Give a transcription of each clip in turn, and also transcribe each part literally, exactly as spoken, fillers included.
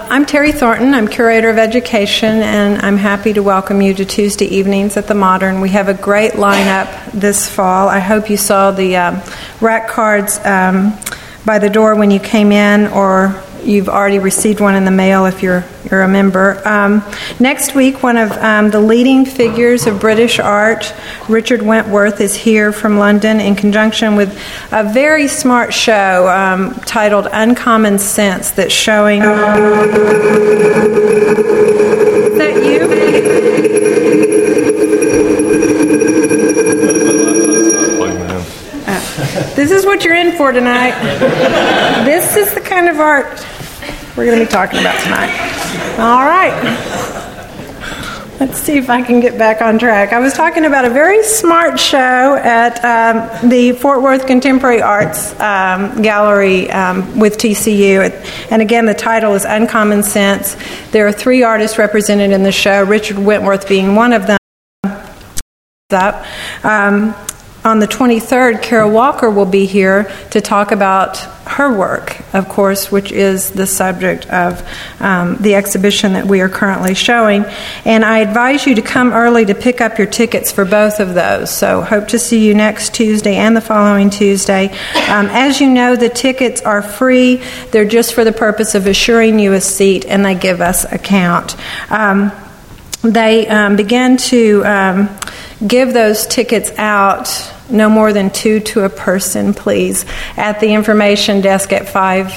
I'm Terry Thornton. I'm Curator of Education, and I'm happy to welcome you to Tuesday evenings at the Modern. We have a great lineup this fall. I hope you saw the um, rack cards um, by the door when you came in, or you've already received one in the mail if you're you're a member. Um, next week, one of um, the leading figures of British art, Richard Wentworth, is here from London in conjunction with a very smart show um, titled Uncommon Sense that's showing... Is that you? Uh, this is what you're in for tonight. This is the kind of art we're going to be talking about tonight. All right. Let's see if I can get back on track. I was talking about a very smart show at um, the Fort Worth Contemporary Arts um, Gallery um, with T C U. And again, the title is Uncommon Sense. There are three artists represented in the show, Richard Wentworth being one of them. Up. Um, On the twenty-third, Carol Walker will be here to talk about her work, of course, which is the subject of um, the exhibition that we are currently showing. And I advise you to come early to pick up your tickets for both of those. So hope to see you next Tuesday and the following Tuesday. Um, as you know, the tickets are free. They're just for the purpose of assuring you a seat, and they give us a count. Um, they um, begin to um, give those tickets out no more than two to a person, please, at the information desk at five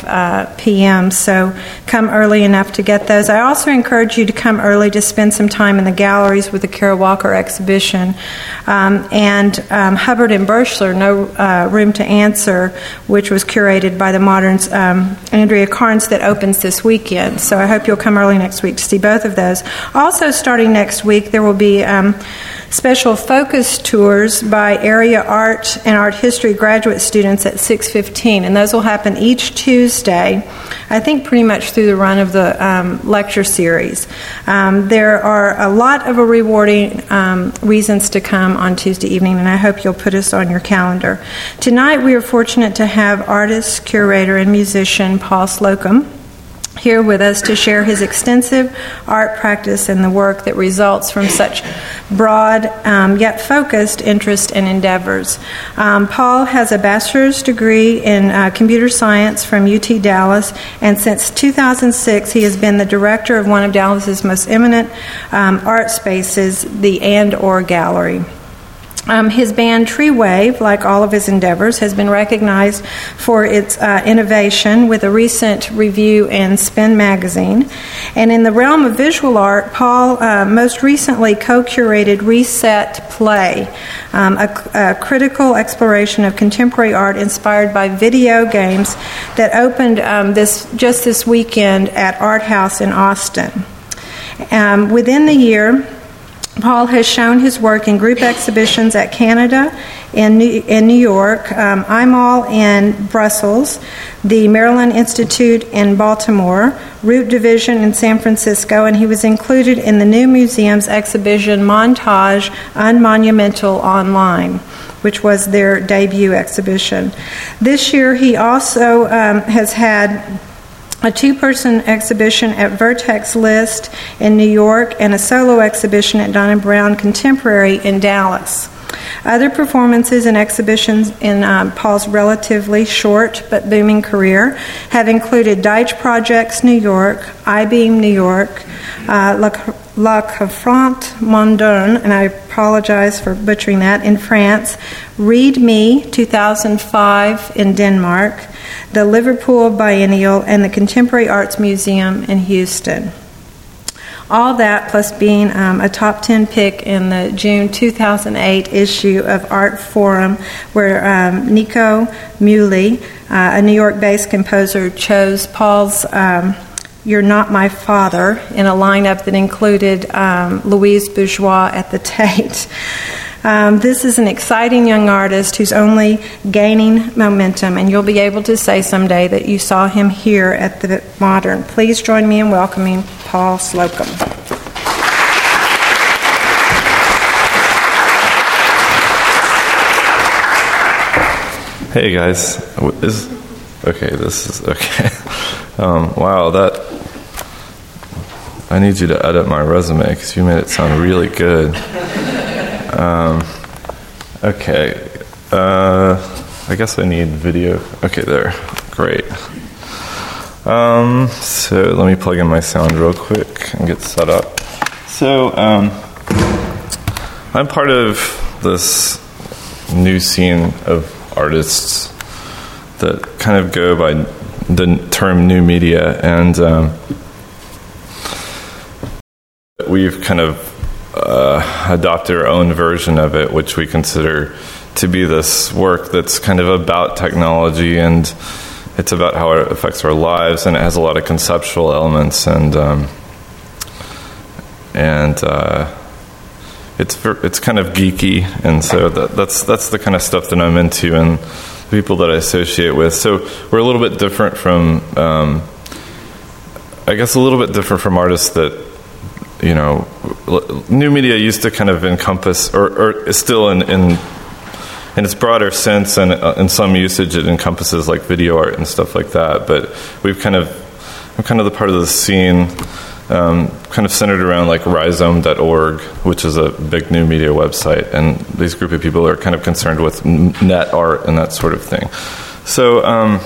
p.m. So come early enough to get those. I also encourage you to come early to spend some time in the galleries with the Carol Walker exhibition. Um, and um, Hubbard and Birchler, No uh, Room to Answer, which was curated by the Modern's um, Andrea Carnes, that opens this weekend. So I hope you'll come early next week to see both of those. Also, starting next week, there will be um, special focus tours by area art and art history graduate students at six fifteen, and those will happen each Tuesday, I think pretty much through the run of the um, lecture series. Um, there are a lot of rewarding um, reasons to come on Tuesday evening, and I hope you'll put us on your calendar. Tonight we are fortunate to have artist, curator, and musician Paul Slocum here with us to share his extensive art practice and the work that results from such broad um, yet focused interest and endeavors. Um, Paul has a bachelor's degree in uh, computer science from U T Dallas, and since two thousand six he has been the director of one of Dallas's most eminent um, art spaces, the And Or Gallery. Um, his band Tree Wave, like all of his endeavors, has been recognized for its uh, innovation with a recent review in Spin magazine. And in the realm of visual art, Paul uh, most recently co-curated Reset Play, um, a, a critical exploration of contemporary art inspired by video games that opened um, this just this weekend at Art House in Austin. Um, within the year, Paul has shown his work in group exhibitions at Canada, in New, in New York, um, I M A L in Brussels, the Maryland Institute in Baltimore, Root Division in San Francisco, and he was included in the New Museum's exhibition Montage Unmonumental Online, which was their debut exhibition. This year he also um, has had a two-person exhibition at Vertex List in New York, and a solo exhibition at Donna Brown Contemporary in Dallas. Other performances and exhibitions in um, Paul's relatively short but booming career have included Deitch Projects New York, I-Beam New York, uh, La, La Confront Mondaine, and I apologize for butchering that, in France, Read Me two thousand five in Denmark, the Liverpool Biennial, and the Contemporary Arts Museum in Houston. All that plus being um, a top ten pick in the June two thousand eight issue of Art Forum, where um, Nico Muhly, uh, a New York-based composer, chose Paul's um, You're Not My Father in a lineup that included um, Louise Bourgeois at the Tate. Um, this is an exciting young artist who's only gaining momentum, and you'll be able to say someday that you saw him here at the Modern. Please join me in welcoming Paul Slocum. Hey guys, is okay. This is okay. Um, wow, that I need you to edit my resume because you made it sound really good. Um, okay. Uh, I guess I need video. Okay, there. Great. Um, so let me plug in my sound real quick and get set up. So um, I'm part of this new scene of artists that kind of go by the term new media, and um, we've kind of uh, adopted our own version of it, which we consider to be this work that's kind of about technology, and it's about how it affects our lives, and it has a lot of conceptual elements, and um, and uh, it's it's kind of geeky, and so that, that's that's the kind of stuff that I'm into, and the people that I associate with. So we're a little bit different from, um, I guess, a little bit different from artists that, you know, new media used to kind of encompass, or, or is still in, in in its broader sense, and uh, in some usage it encompasses like video art and stuff like that. But we've kind of, I'm kind of the part of the scene, um, kind of centered around like rhizome dot org, which is a big new media website, and these group of people are kind of concerned with net art and that sort of thing. So, um,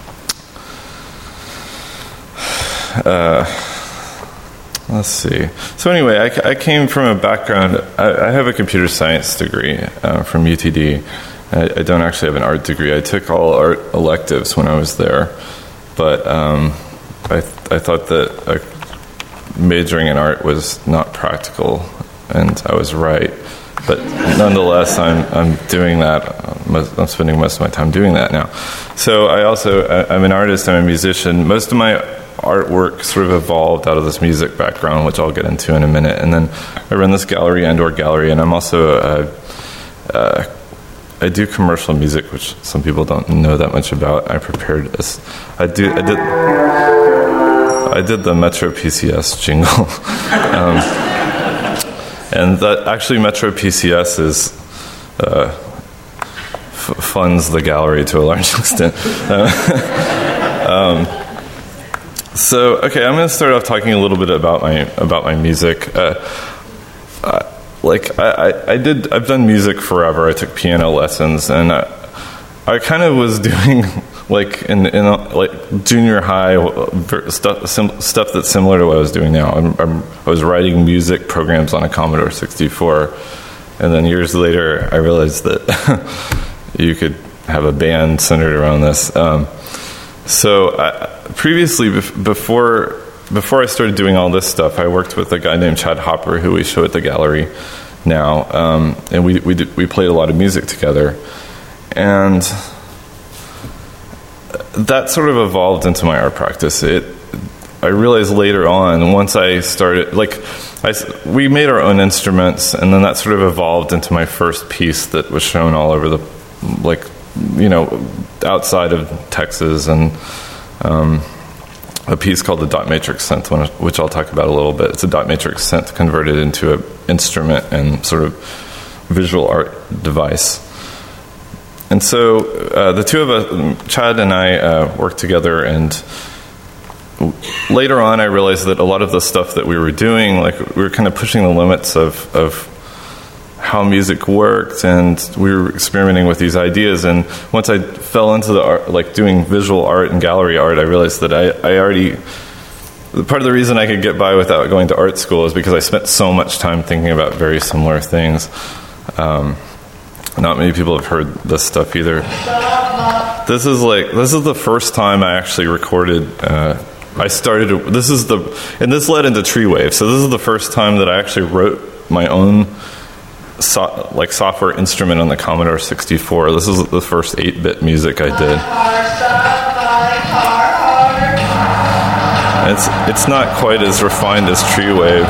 uh, let's see. So anyway, I, I came from a background, I, I have a computer science degree uh, from U T D. I, I don't actually have an art degree. I took all art electives when I was there, but um, I, th- I thought that uh, majoring in art was not practical, and I was right. But nonetheless, I'm I'm doing that. I'm spending most of my time doing that now. So I also, I'm an artist, I'm a musician. Most of my artwork sort of evolved out of this music background, which I'll get into in a minute. And then I run this gallery, Andor Gallery, and I'm also a, uh, I do commercial music, which some people don't know that much about. I prepared this. I do. I did. I did the Metro P C S jingle, um, and that actually Metro P C S is uh, f- funds the gallery to a large extent. Uh, um, So okay, I'm going to start off talking a little bit about my about my music. Uh, uh, like I, I, I did, I've done music forever. I took piano lessons, and I, I kind of was doing like in, in a, like junior high stuff sim, stuff that's similar to what I was doing now. I'm, I'm, I was writing music programs on a Commodore sixty-four, and then years later, I realized that you could have a band centered around this. Um, so I, previously, before before I started doing all this stuff, I worked with a guy named Chad Hopper, who we show at the gallery now, um, and we we did, we played a lot of music together, and that sort of evolved into my art practice. It I realized later on, once I started, like, I, we made our own instruments, and then that sort of evolved into my first piece that was shown all over the, like, you know, outside of Texas, and um, a piece called the dot matrix synth, which I'll talk about a little bit. It's a dot matrix synth converted into an instrument and sort of visual art device. And so uh, the two of us, Chad and I, uh, worked together, and later on I realized that a lot of the stuff that we were doing, like, we were kind of pushing the limits of, of how music worked, and we were experimenting with these ideas. And once I fell into the art, like doing visual art and gallery art, I realized that I, I already, part of the reason I could get by without going to art school is because I spent so much time thinking about very similar things. Um, not many people have heard this stuff either. This is like, this is the first time I actually recorded, uh, I started, this is the, and this led into Tree Wave. So this is the first time that I actually wrote my own So, like software instrument on the Commodore sixty-four. This is the first eight-bit music I did. It's it's not quite as refined as Tree Wave.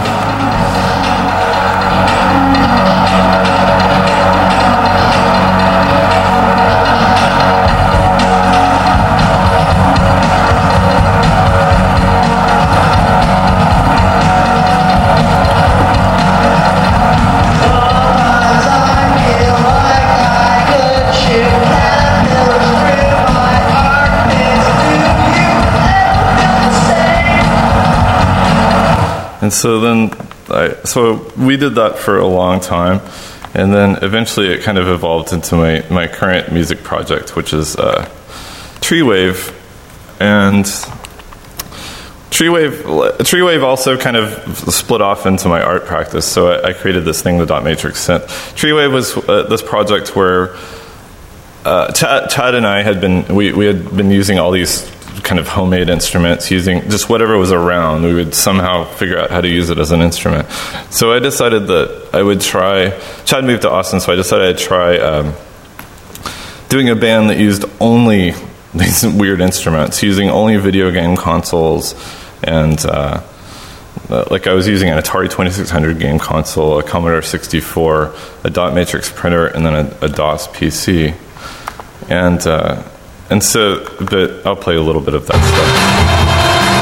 And and so then, I, so we did that for a long time, and then eventually it kind of evolved into my, my current music project, which is uh, Treewave, and Treewave, Treewave also kind of split off into my art practice. So I, I created this thing, the Dot Matrix Synth. Treewave was uh, this project where uh, Chad, Chad and I had been we, we had been using all these kind of homemade instruments, using just whatever was around. We would somehow figure out how to use it as an instrument. So I decided that I would try. Chad moved to Austin, so I decided I'd try um, doing a band that used only these weird instruments, using only video game consoles, and uh, like I was using an Atari twenty-six hundred game console, a Commodore sixty-four, a dot matrix printer, and then a, a DOS P C, and uh, and so, but I'll play a little bit of that stuff.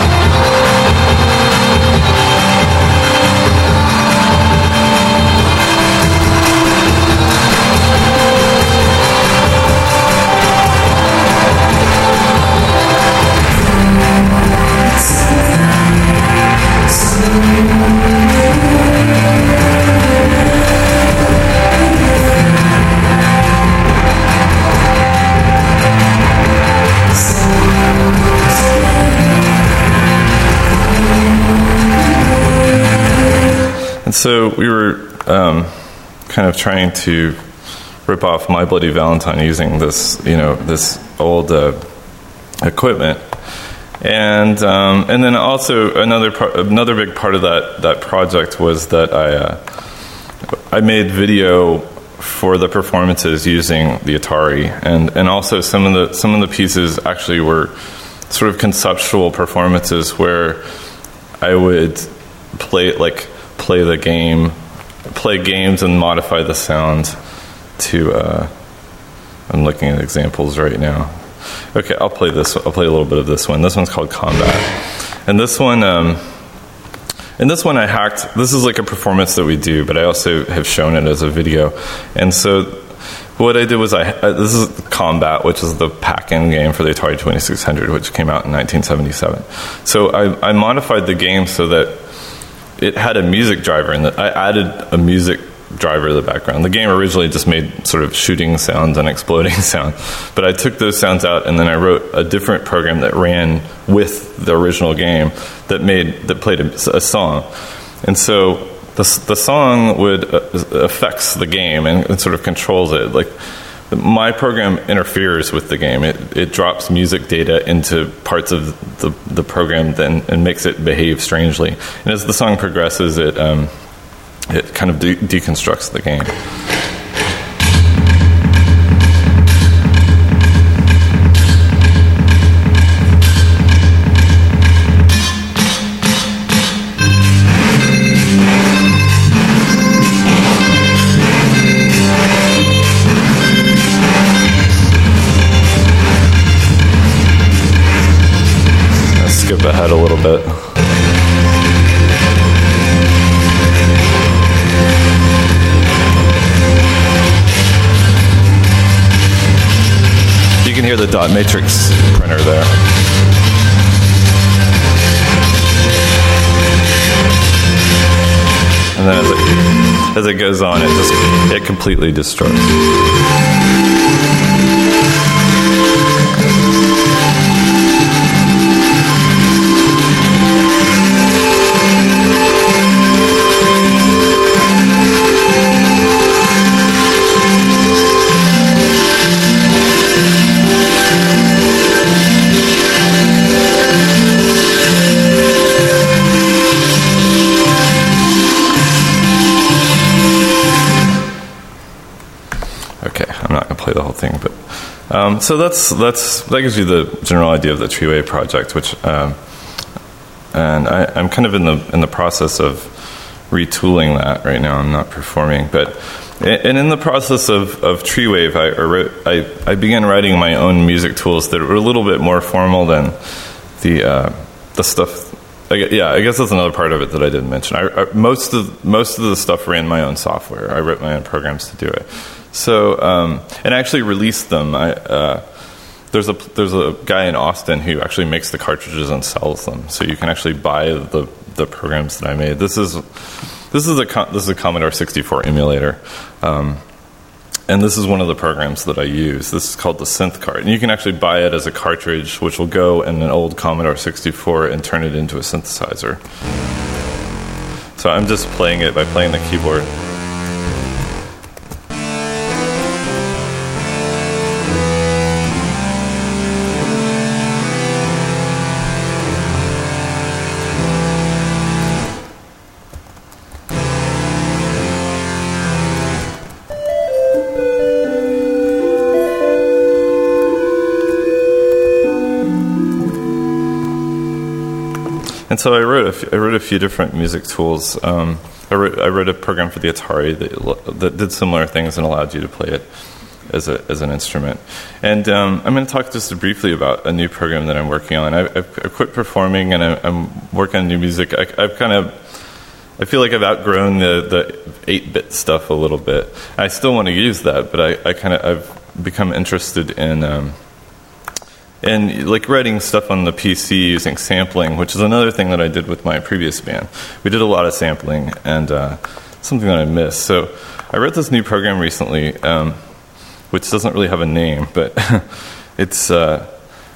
And so we were um, kind of trying to rip off My Bloody Valentine using this, you know, this old uh, equipment, and um, and then also another part, another big part of that that project was that I uh, I made video for the performances using the Atari, and and also some of the some of the pieces actually were sort of conceptual performances where I would play like. play the game, play games and modify the sound to, uh, I'm looking at examples right now. Okay, I'll play this, I'll play a little bit of this one. This one's called Combat. And this one, um, and this one I hacked, this is like a performance that we do, but I also have shown it as a video. And so what I did was, I uh, this is Combat, which is the pack-in game for the Atari twenty-six hundred, which came out in nineteen seventy-seven. So I, I modified the game so that it had a music driver, and I added a music driver to the background. The game originally just made sort of shooting sounds and exploding sounds, but I took those sounds out, and then I wrote a different program that ran with the original game that made that played a, a song. And so the the song would uh, affects the game and, and sort of controls it. Like my program interferes with the game. It it drops music data into parts of the the program then and makes it behave strangely. And as the song progresses, it um, it kind of de- deconstructs the game. Skip ahead a little bit. You can hear the dot matrix printer there. And then as it, as it goes on, it just it completely destroys. The whole thing, but um, so that's that's that gives you the general idea of the Treewave project, which um, and I, I'm kind of in the in the process of retooling that right now. I'm not performing, but and in the process of, of Treewave, I, wrote, I I began writing my own music tools that were a little bit more formal than the uh, the stuff. I, yeah, I guess that's another part of it that I didn't mention. I, I, most of most of the stuff ran my own software. I wrote my own programs to do it. So, um, and I actually released them. I, uh, there's a there's a guy in Austin who actually makes the cartridges and sells them. So you can actually buy the the programs that I made. This is this is a this is a Commodore sixty-four emulator, um, and this is one of the programs that I use. This is called the Synth Cart, and you can actually buy it as a cartridge, which will go in an old Commodore sixty-four and turn it into a synthesizer. So I'm just playing it by playing the keyboard. And so I wrote a few, I wrote a few different music tools. Um, I, wrote, I wrote a program for the Atari that, that did similar things and allowed you to play it as a as an instrument. And um, I'm going to talk just briefly about a new program that I'm working on. I, I've, I've quit performing and I, I'm working on new music. I, I've kind of I feel like I've outgrown the the eight-bit stuff a little bit. I still want to use that, but I, I kind of I've become interested in. Um, And like writing stuff on the P C using sampling, which is another thing that I did with my previous band. We did a lot of sampling, and uh, something that I missed. So I wrote this new program recently, um, which doesn't really have a name, but it's uh,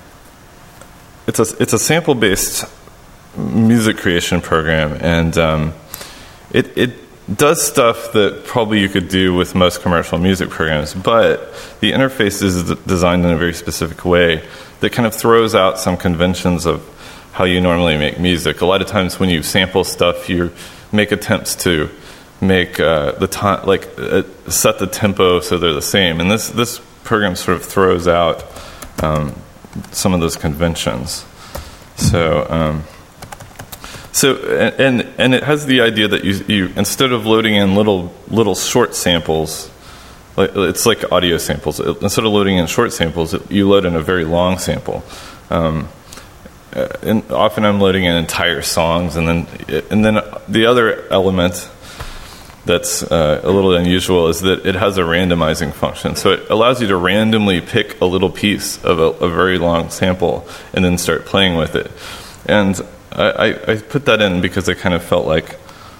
it's a it's a sample-based music creation program, and um, it it does stuff that probably you could do with most commercial music programs, but the interface is d- designed in a very specific way that kind of throws out some conventions of how you normally make music. A lot of times when you sample stuff, you make attempts to make uh, the time, like uh, set the tempo so they're the same. And this this program sort of throws out um, some of those conventions. So. Um, So and and it has the idea that you you instead of loading in little little short samples, like it's like audio samples. Instead of loading in short samples, it, you load in a very long sample. Um, and often I'm loading in entire songs, and then and then the other element that's uh, a little unusual is that it has a randomizing function. So it allows you to randomly pick a little piece of a, a very long sample and then start playing with it. And I, I put that in because I kind of felt like,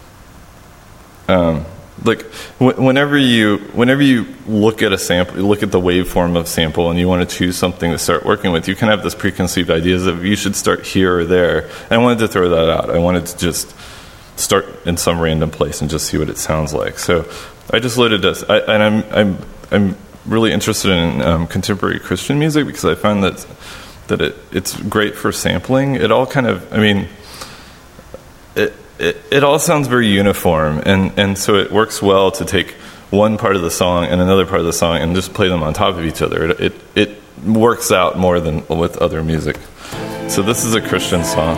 um, like w- whenever you whenever you look at a sample, you look at the waveform of sample, and you want to choose something to start working with, you kind of have this preconceived ideas of you should start here or there. And I wanted to throw that out. I wanted to just start in some random place and just see what it sounds like. So I just loaded this, I, and I'm I'm I'm really interested in um, contemporary Christian music because I found that. that it, it's great for sampling. It all kind of, I mean, it, it it all sounds very uniform, and, and so it works well to take one part of the song and another part of the song and just play them on top of each other. It it, it works out more than with other music. So this is a Christian song.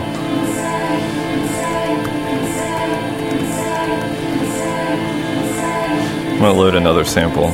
I'm going to load another sample.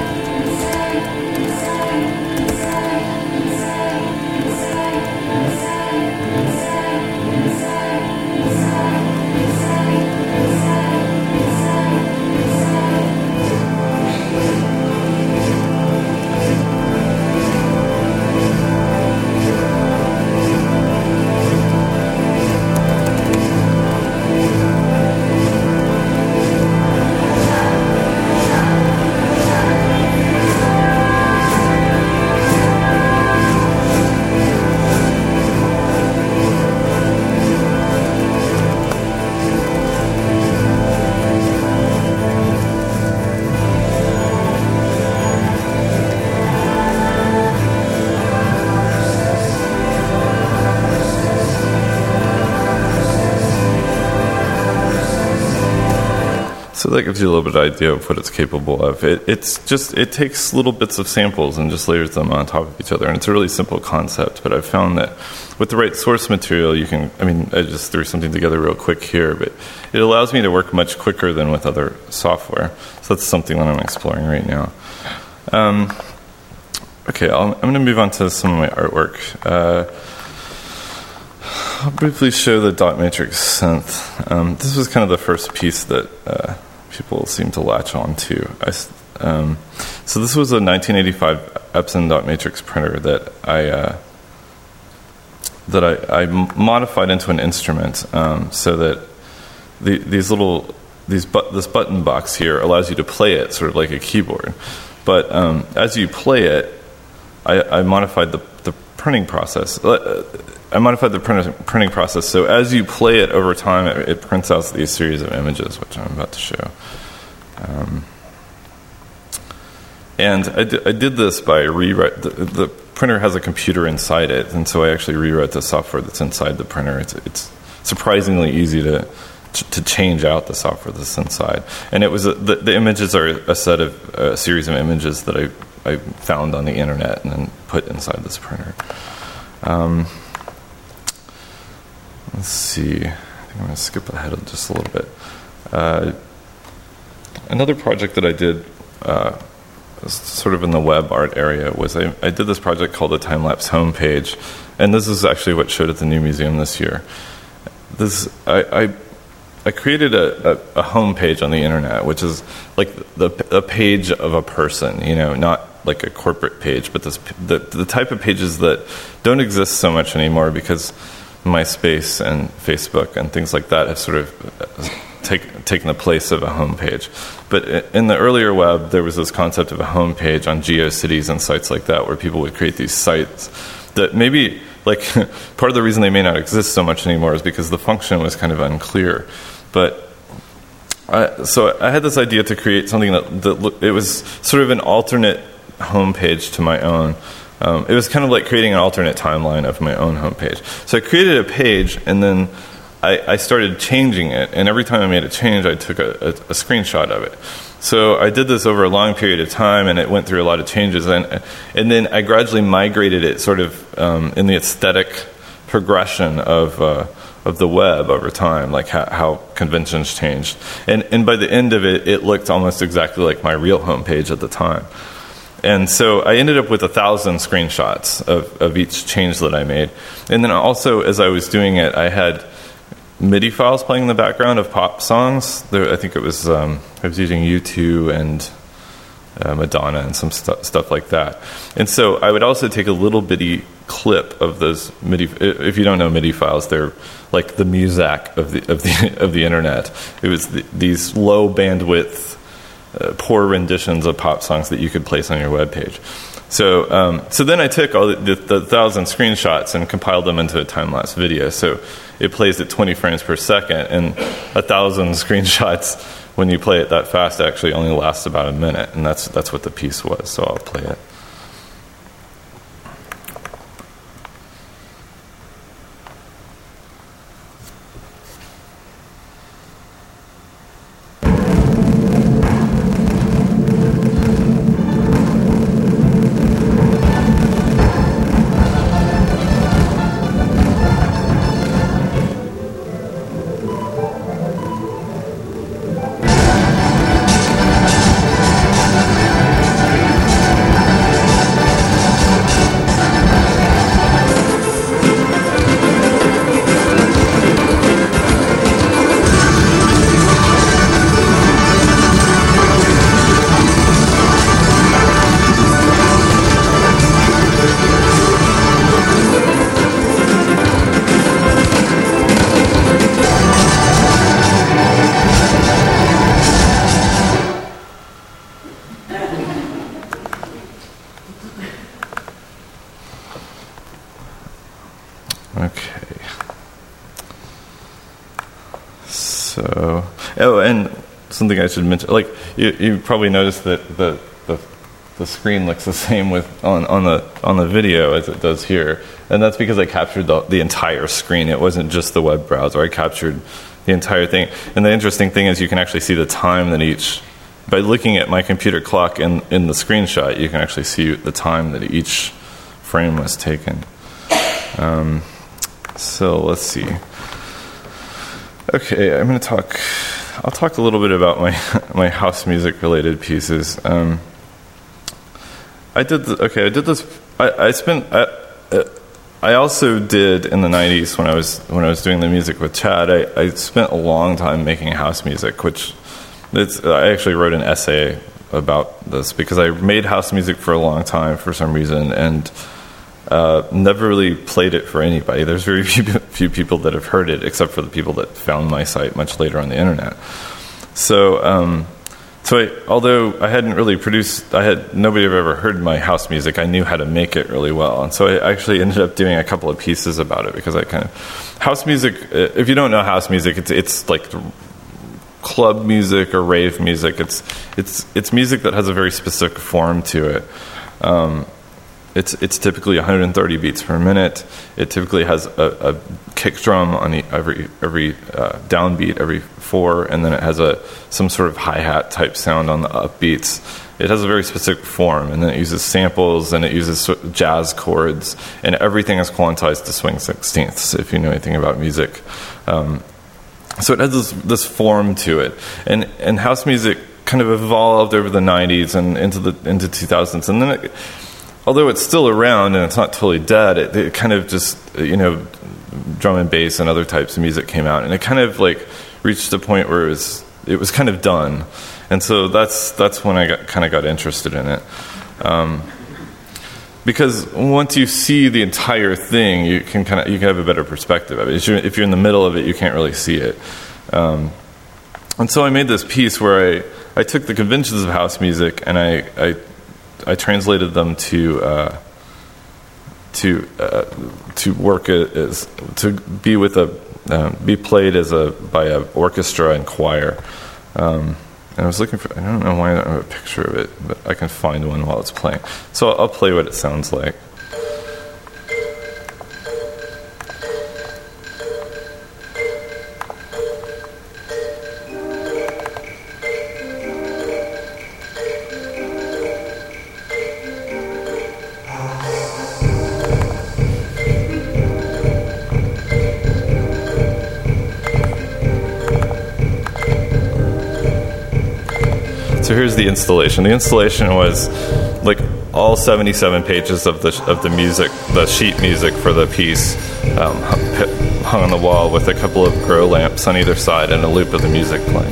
So that gives you a little bit of idea of what it's capable of. It, it's just, it takes little bits of samples and just layers them on top of each other. And it's a really simple concept, but I've found that with the right source material, you can, I mean, I just threw something together real quick here, but it allows me to work much quicker than with other software. So that's something that I'm exploring right now. Um, okay, I'll, I'm going to move on to some of my artwork. Uh, I'll briefly show the dot matrix synth. Um, this was kind of the first piece that uh, people seem to latch on to. I, um, so this was a nineteen eighty-five Epson dot matrix printer that I uh, that I, I modified into an instrument, um, so that the, these little these but, this button box here allows you to play it sort of like a keyboard. But um, as you play it, I, I modified the, the printing process. I modified the print, printing process so as you play it over time, it, it prints out these series of images, which I'm about to show. Um, and I, d- I did this by rewrite. The, the printer has a computer inside it, and so I actually rewrote the software that's inside the printer. It's, it's surprisingly easy to to change out the software that's inside. And it was a, the, the images are a set of a series of images that I I found on the internet and then put inside this printer. Um, let's see. I think I'm going to skip ahead just a little bit. Uh, another project that I did, uh, sort of in the web art area, was I, I did this project called the Time-Lapse Homepage, and this is actually what showed at the New Museum this year. This I. I I created a, a, a homepage on the internet, which is like the a page of a person, you know, not like a corporate page, but this the, the type of pages that don't exist so much anymore because MySpace and Facebook and things like that have sort of take, taken the place of a homepage. But in the earlier web, there was this concept of a homepage on GeoCities and sites like that, where people would create these sites that maybe, like, part of the reason they may not exist so much anymore is because the function was kind of unclear. But I, so I had this idea to create something that, that look, it was sort of an alternate homepage to my own. Um, it was kind of like creating an alternate timeline of my own homepage. So I created a page, and then I, I started changing it. And every time I made a change, I took a, a, a screenshot of it. So I did this over a long period of time, and it went through a lot of changes. And and then I gradually migrated it sort of um, in the aesthetic progression of uh, of the web over time, like how, how conventions changed. And and by the end of it, it looked almost exactly like my real homepage at the time. And so I ended up with a thousand screenshots of, of each change that I made. And then also, as I was doing it, I had MIDI files playing in the background of pop songs. There, I think it was um, I was using U two and uh, Madonna and some stu- stuff like that. And so I would also take a little bitty clip of those MIDI. If you don't know MIDI files, they're like the Muzak of the of the of the internet. It was the, these low bandwidth, uh, poor renditions of pop songs that you could place on your web page. So, um, so then I took all the, the, the thousand screenshots and compiled them into a time-lapse video. So it plays at twenty frames per second, and a thousand screenshots, when you play it that fast, actually only lasts about a minute, and that's that's what the piece was. So I'll play it. Okay. So, oh, and something I should mention, like you, you probably noticed that the, the the screen looks the same with on, on the on the video as it does here, and that's because I captured the, the entire screen. It wasn't just the web browser. I captured the entire thing. And the interesting thing is you can actually see the time that each, by looking at my computer clock in in the screenshot, you can actually see the time that each frame was taken. Um, so let's see. Okay, I'm going to talk. I'll talk a little bit about my my house music related pieces. Um, I did the, okay. I did this. I, I spent. I, I also did in the nineties when I was when I was doing the music with Chad. I, I spent a long time making house music, which it's. I actually wrote an essay about this because I made house music for a long time for some reason, and uh, never really played it for anybody. There's very few, few people that have heard it, except for the people that found my site much later on the internet. So, um, so I, although I hadn't really produced, I had nobody had ever heard my house music. I knew how to make it really well, and so I actually ended up doing a couple of pieces about it because I kind of house music. If you don't know house music, it's it's like club music or rave music. It's it's it's music that has a very specific form to it. Um, It's it's typically one hundred thirty beats per minute. It typically has a, a kick drum on the, every every uh, downbeat, every four, and then it has a some sort of hi-hat type sound on the upbeats. It has a very specific form, and then it uses samples, and it uses sort of jazz chords, and everything is quantized to swing sixteenths, if you know anything about music. Um, so it has this, this form to it. And, and house music kind of evolved over the nineties and into the into two thousands, and then it... Although it's still around and it's not totally dead, it, it kind of just, you know, drum and bass and other types of music came out, and it kind of like reached a point where it was it was kind of done, and so that's that's when I got kind of got interested in it, um, because once you see the entire thing, you can kind of you can have a better perspective of it. If you're, if you're in the middle of it, you can't really see it, um, and so I made this piece where I I took the conventions of house music and I. I I translated them to uh, to uh, to work as to be with a um, be played as a by an orchestra and choir. Um, and I was looking for I don't know why I don't have a picture of it, but I can find one while it's playing. So I'll play what it sounds like. So here's the installation. The installation was like all seventy-seven pages of the of the music, the sheet music for the piece, um, hung on the wall with a couple of grow lamps on either side and a loop of the music playing.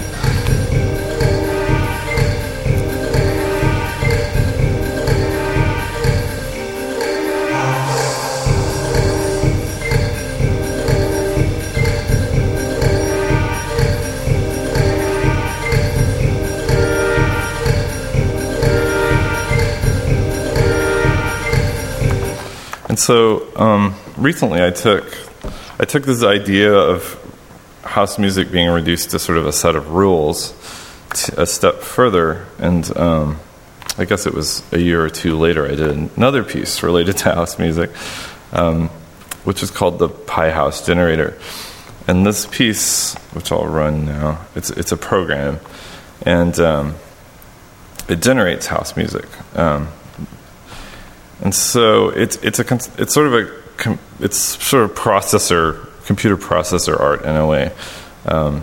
So um, recently, I took I took this idea of house music being reduced to sort of a set of rules to a step further, and um, I guess it was a year or two later, I did another piece related to house music, um, which is called the Pi House Generator. And this piece, which I'll run now, it's it's a program, and um, it generates house music. Um, And so it's it's a it's sort of a it's sort of processor computer processor art in a way. Um,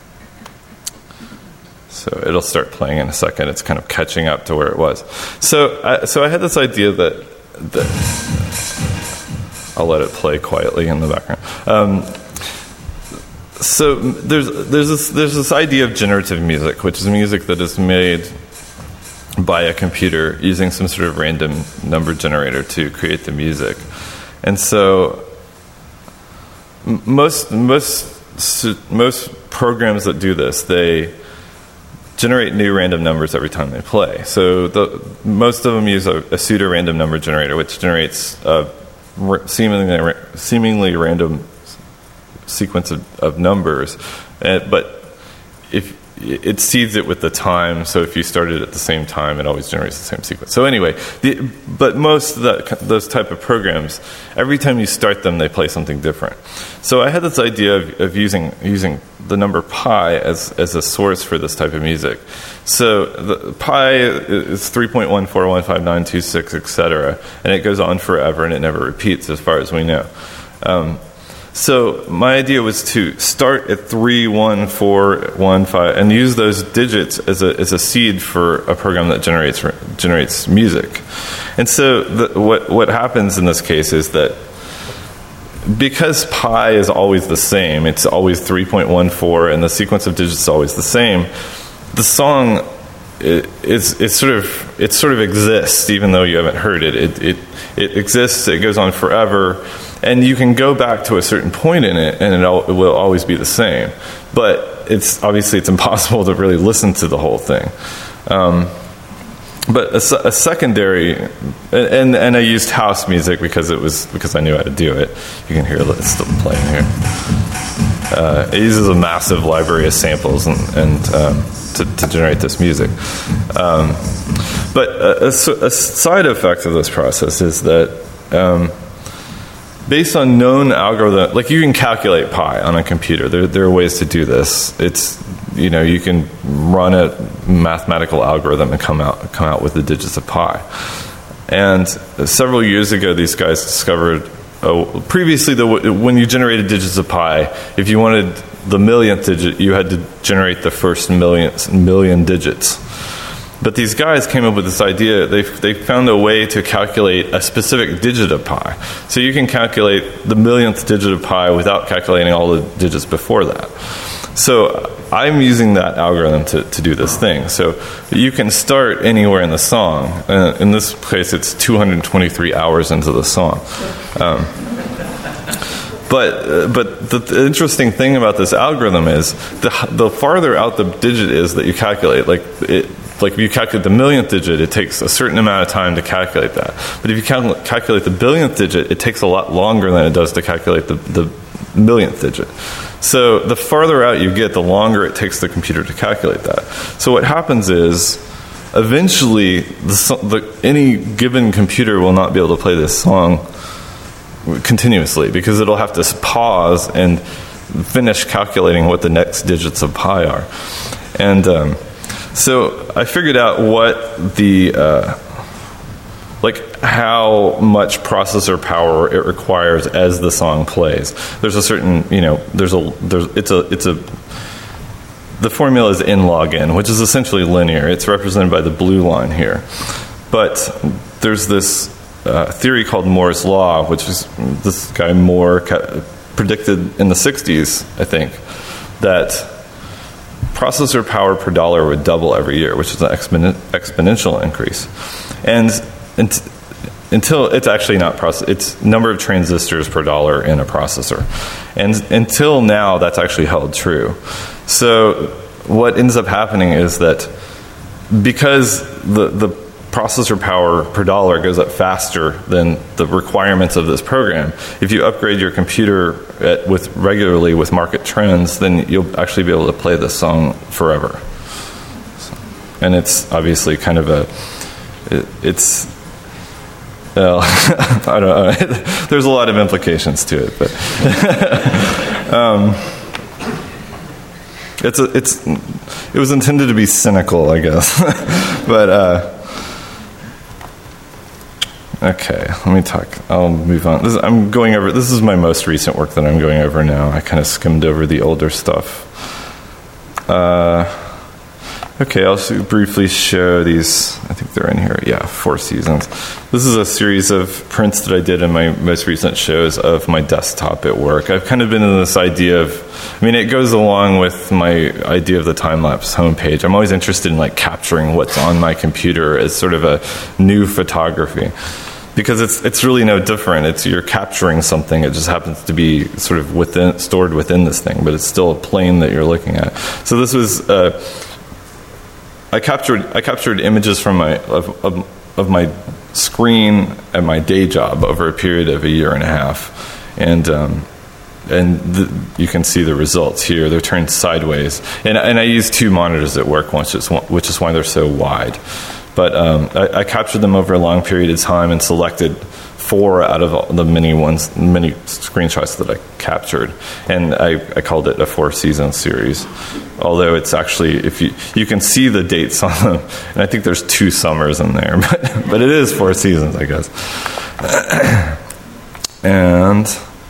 so it'll start playing in a second. It's kind of catching up to where it was. So I, so I had this idea that that I'll let it play quietly in the background. Um, so there's there's this there's this idea of generative music, which is music that is made by a computer using some sort of random number generator to create the music. And so most most most programs that do this, they generate new random numbers every time they play. So the, most of them use a, a pseudo-random number generator, which generates a seemingly seemingly random sequence of, of numbers, uh, but if it seeds it with the time, so if you start it at the same time, it always generates the same sequence. So anyway, the, but most of that, those type of programs, every time you start them, they play something different. So I had this idea of, of using using the number pi as as a source for this type of music. So the pi is three point one four one five nine two six, et cetera, and it goes on forever, and it never repeats, as far as we know. Um, So my idea was to start at three, one, four, one, five, and use those digits as a as a seed for a program that generates generates music. And so the, what what happens in this case is that because pi is always the same, it's always three point one four, and the sequence of digits is always the same. The song it, it's, it's sort of it sort of exists even though you haven't heard it. It it it exists. It goes on forever, and you can go back to a certain point in it, and it, al- it will always be the same. But it's obviously it's impossible to really listen to the whole thing. Um, but a, a secondary, and and I used house music because it was because I knew how to do it. You can hear it's still playing here. Uh, it uses a massive library of samples and, and um, to, to generate this music. Um, but a, a, a side effect of this process is that um, based on known algorithm, like you can calculate pi on a computer. There, there are ways to do this. It's you know you can run a mathematical algorithm and come out come out with the digits of pi. And several years ago, these guys discovered. Oh, previously, the, when you generated digits of pi, if you wanted the millionth digit, you had to generate the first million, million digits. But these guys came up with this idea. They they found a way to calculate a specific digit of pi. So you can calculate the millionth digit of pi without calculating all the digits before that. So I'm using that algorithm to, to do this thing. So you can start anywhere in the song. Uh, in this case, it's two hundred twenty-three hours into the song. Um, but uh, but the, the interesting thing about this algorithm is the the farther out the digit is that you calculate, like it, like if you calculate the millionth digit, it takes a certain amount of time to calculate that. But if you cal- calculate the billionth digit, it takes a lot longer than it does to calculate the, the millionth digit. So the farther out you get, the longer it takes the computer to calculate that. So what happens is, eventually, the, the, any given computer will not be able to play this song continuously because it'll have to pause and finish calculating what the next digits of pi are. And um, so I figured out what the... Uh, like how much processor power it requires as the song plays. There's a certain, you know, there's a, there's, it's a, it's a, the formula is n log n, which is essentially linear. It's represented by the blue line here. But there's this uh, theory called Moore's Law, which is this guy Moore ca- predicted in the sixties, I think, that processor power per dollar would double every year, which is an expon- exponential increase. And until it's actually not process, it's number of transistors per dollar in a processor, and until now that's actually held true. So what ends up happening is that because the the processor power per dollar goes up faster than the requirements of this program, if you upgrade your computer at, with regularly with market trends, then you'll actually be able to play this song forever. So, and it's obviously kind of a it, it's. Well, I don't know. There's a lot of implications to it, but um, it's a, it's it was intended to be cynical, I guess. But uh, okay, let me talk. I'll move on. This, I'm going over. This is my most recent work that I'm going over now. I kind of skimmed over the older stuff. Uh, Okay, I'll briefly show these. I think they're in here. Yeah, Four Seasons. This is a series of prints that I did in my most recent shows of my desktop at work. I've kind of been in this idea of, I mean, it goes along with my idea of the time-lapse homepage. I'm always interested in like capturing what's on my computer as sort of a new photography. Because it's it's really no different. It's you're capturing something. It just happens to be sort of within stored within this thing, but it's still a plane that you're looking at. So this was... Uh, I captured I captured images from my of, of of my screen at my day job over a period of a year and a half, and um, and the, you can see the results here. They're turned sideways, and and I use two monitors at work, which is which is why they're so wide. But um, I, I captured them over a long period of time and selected four out of the many ones, many screenshots that I captured, and I, I called it a Four Seasons series. Although it's actually, if you you can see the dates on them, and I think there's two summers in there, but but it is Four Seasons, I guess. And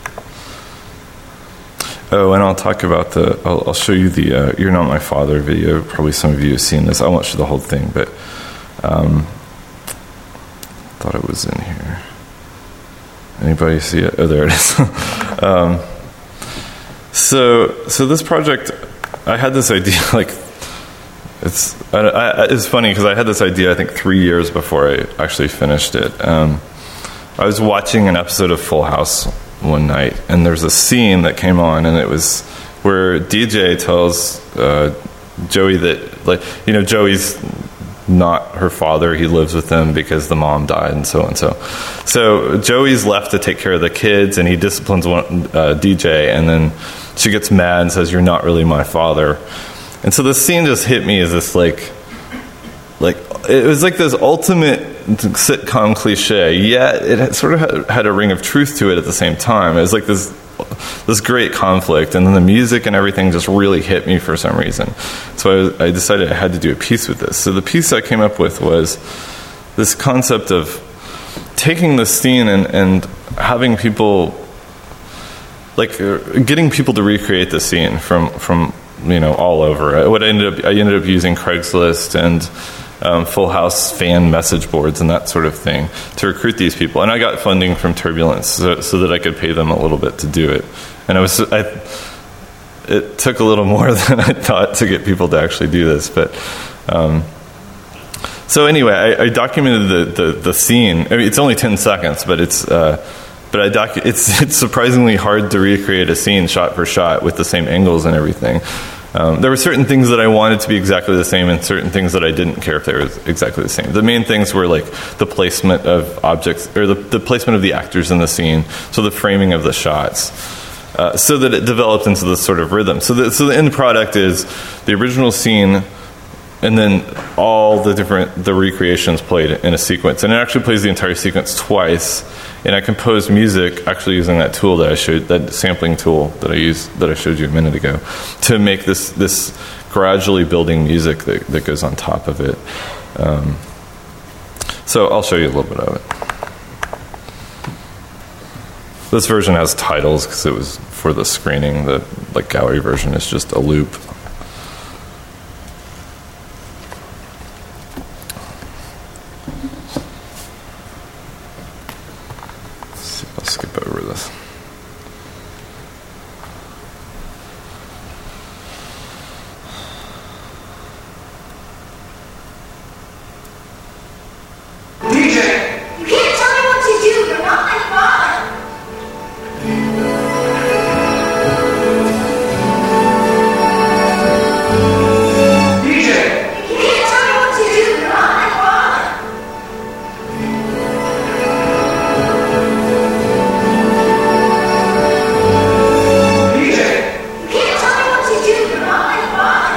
oh, and I'll talk about the. I'll, I'll show you the uh, "You're Not My Father" video. Probably some of you have seen this. I won't show the whole thing, but um, thought it was in here. Anybody see it? Oh, there it is. um, so, so this project, I had this idea like it's I, I, it's funny because I had this idea I think three years before I actually finished it. Um, I was watching an episode of Full House one night, and there's a scene that came on, and it was where D J tells uh, Joey that, like, you know, Joey's not her father. He lives with them because the mom died and so and so. So Joey's left to take care of the kids, and he disciplines one, uh, D J, and then she gets mad and says, "You're not really my father." And so the scene just hit me as this, like, like it was like this ultimate sitcom cliche, yet it had, sort of had, had a ring of truth to it at the same time. It was like this this great conflict, and then the music and everything just really hit me for some reason. So I, I decided I had to do a piece with this. So the piece I came up with was this concept of taking the scene and, and having people, like, uh, getting people to recreate the scene from, from you know, all over. What I ended up, I ended up using Craigslist and Um, Full House fan message boards and that sort of thing to recruit these people, and I got funding from Turbulence so, so that I could pay them a little bit to do it. And I was, I, it took a little more than I thought to get people to actually do this, but um, so anyway, I, I documented the, the the scene. I mean, it's only ten seconds, but it's uh, but I docu- it's it's surprisingly hard to recreate a scene shot for shot with the same angles and everything. Um, there were certain things that I wanted to be exactly the same and certain things that I didn't care if they were exactly the same. The main things were like the placement of objects, or the, the placement of the actors in the scene, so the framing of the shots, uh, so that it developed into this sort of rhythm. So the, so the end product is the original scene, and then all the different, the recreations played in a sequence. And it actually plays the entire sequence twice. And I composed music actually using that tool that I showed, that sampling tool that I used, that I showed you a minute ago, to make this this gradually building music that, that goes on top of it. Um, so I'll show you a little bit of it. This version has titles because it was for the screening. The like gallery version is just a loop. I'll skip over this. D J! You can't tell me what to do. You're not my father. D J! You can't tell me what to do. You're not my father. D J! You can't tell me what to do. You're not my father.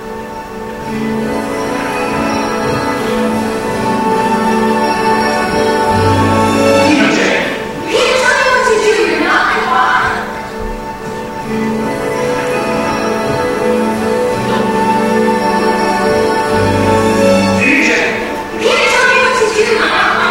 D J! You can't tell me what to do. You're not my father. D J! You can't tell me what to do. You're not my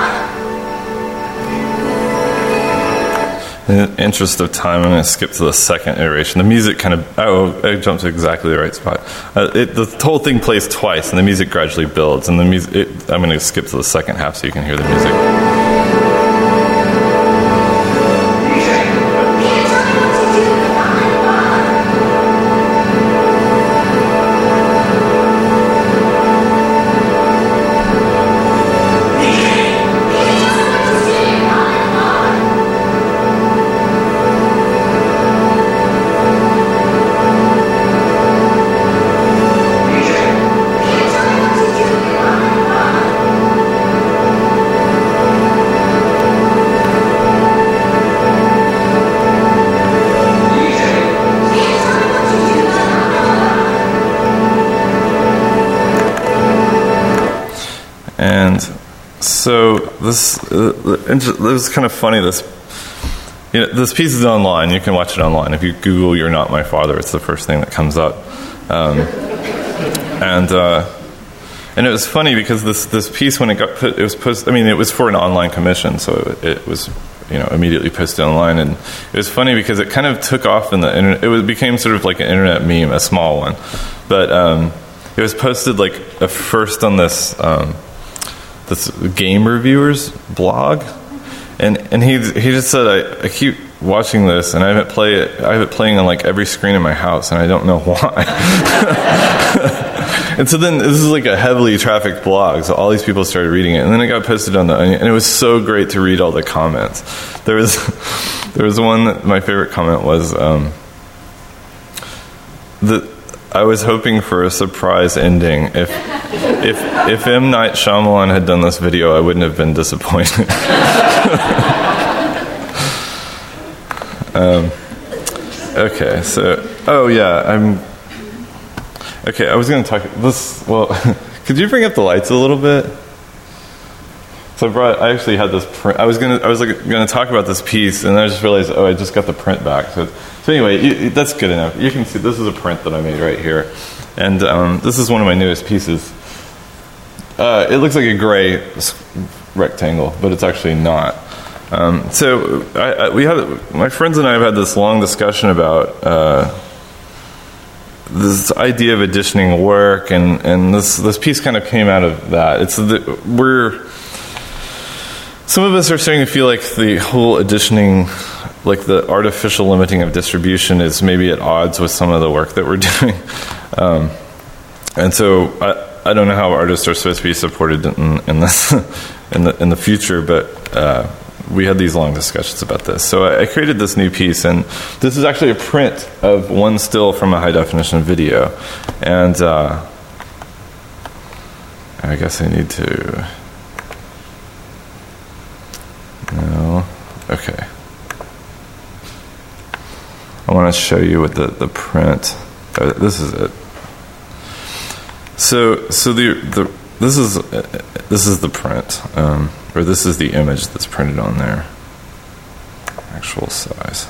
father. In the interest of time, I'm going to skip to the second iteration. The music kind of, oh, I jumped to exactly the right spot. Uh, it, the whole thing plays twice, and the music gradually builds. And the music, it, I'm going to skip to the second half so you can hear the music. D J! You can't tell me what to do. You're not my father. D J! You can't tell me what to do. You're not my father. D J! You can't tell me what to do. You're not my father. D J! You can't tell me what to do. You're not my father. And so this, uh, this is kind of funny. This, you know, this piece is online. You can watch it online. If you Google "You're Not My Father," it's the first thing that comes up. Um, and uh, and it was funny because this this piece, when it got put, it was posted. I mean, it was for an online commission, so it, it was, you know, immediately posted online. And it was funny because it kind of took off in the internet. It was, became sort of like an internet meme, a small one, but um, it was posted like a first on this um, this game reviewers blog, and and he he just said, I, I keep watching this and I have it play it I have it playing on like every screen in my house and I don't know why. and so then this is like a heavily trafficked blog, so all these people started reading it, and then it got posted on the Onion, and it was so great to read all the comments. There was there was one that my favorite comment was um, that I was hoping for a surprise ending. If if if M. Night Shyamalan had done this video, I wouldn't have been disappointed. um, okay, so oh yeah, I'm. Okay, I was going to talk this. Well, could you bring up the lights a little bit? So I brought. I actually had this print. I was going to. I was like going to talk about this piece, and then I just realized, oh, I just got the print back. So, so anyway, you, that's good enough. You can see this is a print that I made right here, and um, this is one of my newest pieces. Uh, it looks like a gray rectangle, but it's actually not. Um, so I, I, we had my friends and I have had this long discussion about. Uh, this idea of editioning work, and, and this this piece kind of came out of that. It's the, we're some of us are starting to feel like the whole editioning, like the artificial limiting of distribution, is maybe at odds with some of the work that we're doing. Um, and so I I don't know how artists are supposed to be supported in, in this in the in the future, but. Uh, We had these long discussions about this. So I, I created this new piece, and this is actually a print of one still from a high-definition video. And uh, I guess I need to... No. Okay. I want to show you what the, the print... Uh, this is it. So so the the this is uh, this is the print. Um, Or this is the image that's printed on there. Actual size.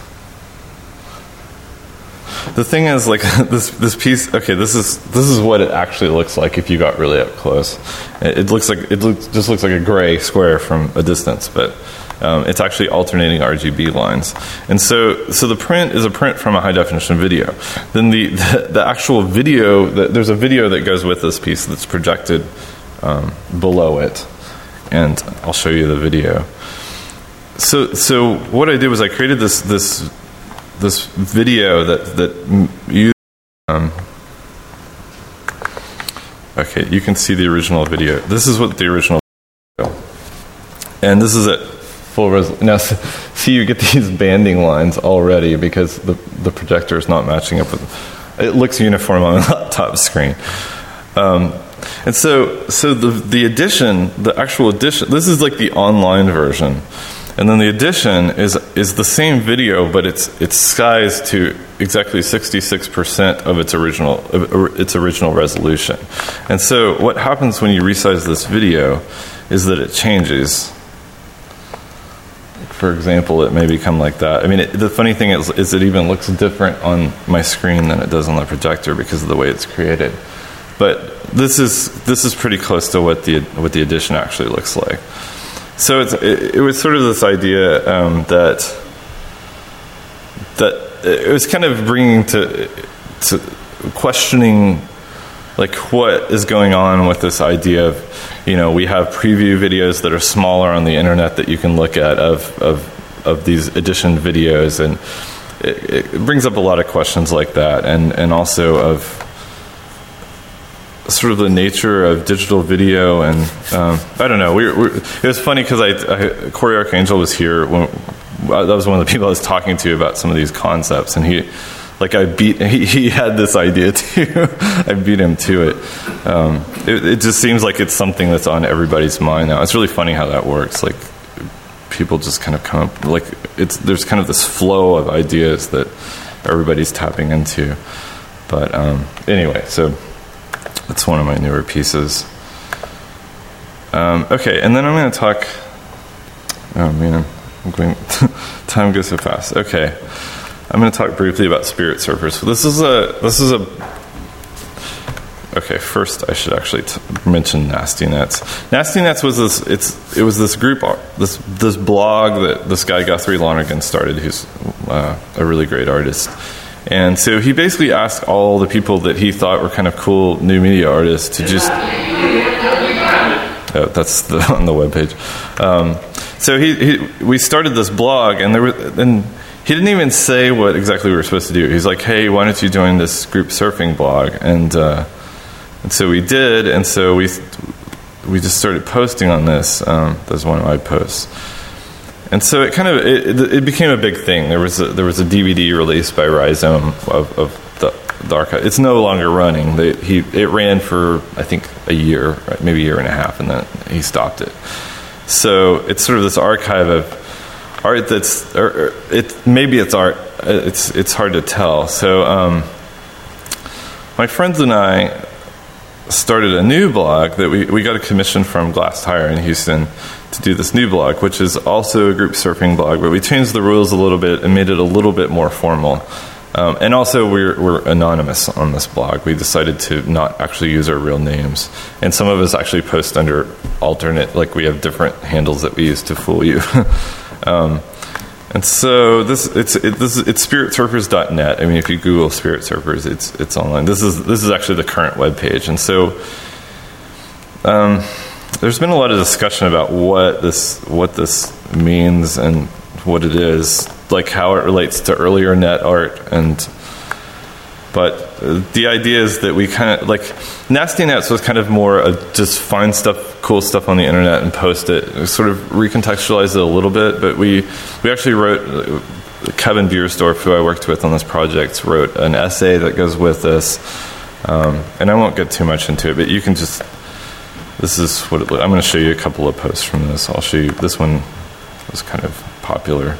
The thing is, like this this piece. Okay, this is this is what it actually looks like if you got really up close. It, it looks like it looks just looks like a gray square from a distance, but um, it's actually alternating R G B lines. And so so the print is a print from a high definition video. Then the the, the actual video. The, there's a video that goes with this piece that's projected um, below it. And I'll show you the video. So, so what I did was I created this this this video that that you. Um, okay, you can see the original video. This is what the original video. And this is at full resolution. Now, see, you get these banding lines already because the the projector is not matching up with. It looks uniform on the laptop screen. Um, And so, so the the edition, the actual edition, this is like the online version, and then the edition is is the same video, but it's it's sized to exactly sixty-six percent of its original uh, its original resolution. And so, what happens when you resize this video is that it changes. For example, it may become like that. I mean, it, the funny thing is, is it even looks different on my screen than it does on the projector because of the way it's created. But this is this is pretty close to what the what the edition actually looks like. So it's, it, it was sort of this idea um, that that it was kind of bringing to to questioning like what is going on with this idea of, you know, we have preview videos that are smaller on the internet that you can look at of of of these edition videos, and it, it brings up a lot of questions like that, and and also of sort of the nature of digital video, and um, I don't know. We, we, it was funny because I, I, Corey Archangel was here. When, that was one of the people I was talking to about some of these concepts, and he, like, I beat. He, he had this idea too. I beat him to it. Um, it. It just seems like it's something that's on everybody's mind now. It's really funny how that works. Like, people just kind of come up. Like, it's there's kind of this flow of ideas that everybody's tapping into. But um, anyway, so. It's one of my newer pieces. Um, okay, and then I'm going to talk. Oh man, I'm going. Time goes so fast. Okay, I'm going to talk briefly about Spirit Surfers. So this is a. This is a. Okay, first I should actually t- mention Nasty Nets. Nasty Nets was this. It's it was this group, this this blog that this guy Guthrie Lonergan started, who's uh, a really great artist. And so he basically asked all the people that he thought were kind of cool new media artists to just... Oh, that's the, on the webpage. Um, so he, he, we started this blog, and there were, and he didn't even say what exactly we were supposed to do. He's like, hey, why don't you join this group surfing blog? And uh, And so we did, and so we we just started posting on this. Um, that was one of my posts. And so it kind of it, it became a big thing. There was a, there was a D V D released by Rhizome of, of the, the archive. It's no longer running. They, he it ran for I think a year, right, maybe a year and a half, and then he stopped it. So it's sort of this archive of art that's or, or it maybe it's art. It's it's hard to tell. So um, my friends and I started a new blog that we, we got a commission from Glass Tire in Houston to do this new blog, which is also a group surfing blog, but we changed the rules a little bit and made it a little bit more formal. Um, and also we're, we're anonymous on this blog. We decided to not actually use our real names. And some of us actually post under alternate, like we have different handles that we use to fool you. um, And so this it's it, this is, it's spirit surfers dot net. I mean, if you Google Spirit Surfers, it's it's online. This is this is actually the current webpage. And so um, there's been a lot of discussion about what this what this means and what it is, like how it relates to earlier net art. And but the idea is that we kind of like Nasty Nets was kind of more of just find stuff, cool stuff on the internet and post it. We sort of recontextualize it a little bit, but we we actually wrote, Kevin Biersdorf, who I worked with on this project, wrote an essay that goes with this. Um, and I won't get too much into it, but you can just, this is what it, I'm going to show you a couple of posts from this. I'll show you, this one was kind of popular.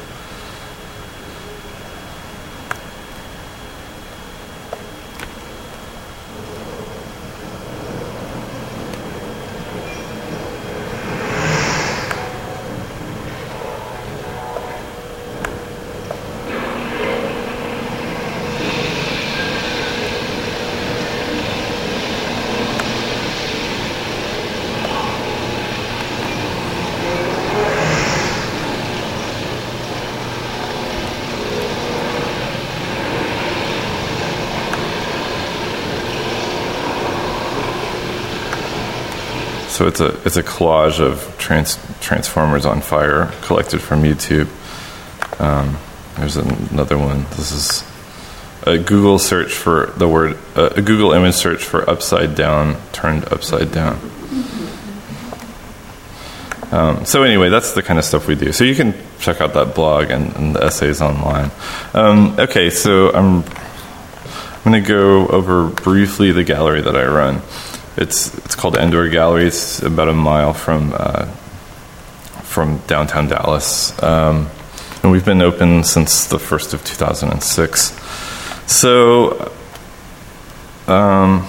So it's a it's a collage of trans, Transformers on Fire collected from YouTube. Um, there's another one. This is a Google search for the word uh, a Google image search for upside down turned upside down. Um, so anyway, that's the kind of stuff we do. So you can check out that blog and, and the essays online. Um, okay, so I'm I'm going to go over briefly the gallery that I run. It's it's called Endor Gallery. It's about a mile from uh, from downtown Dallas, um, and we've been open since the first of two thousand six. So, um,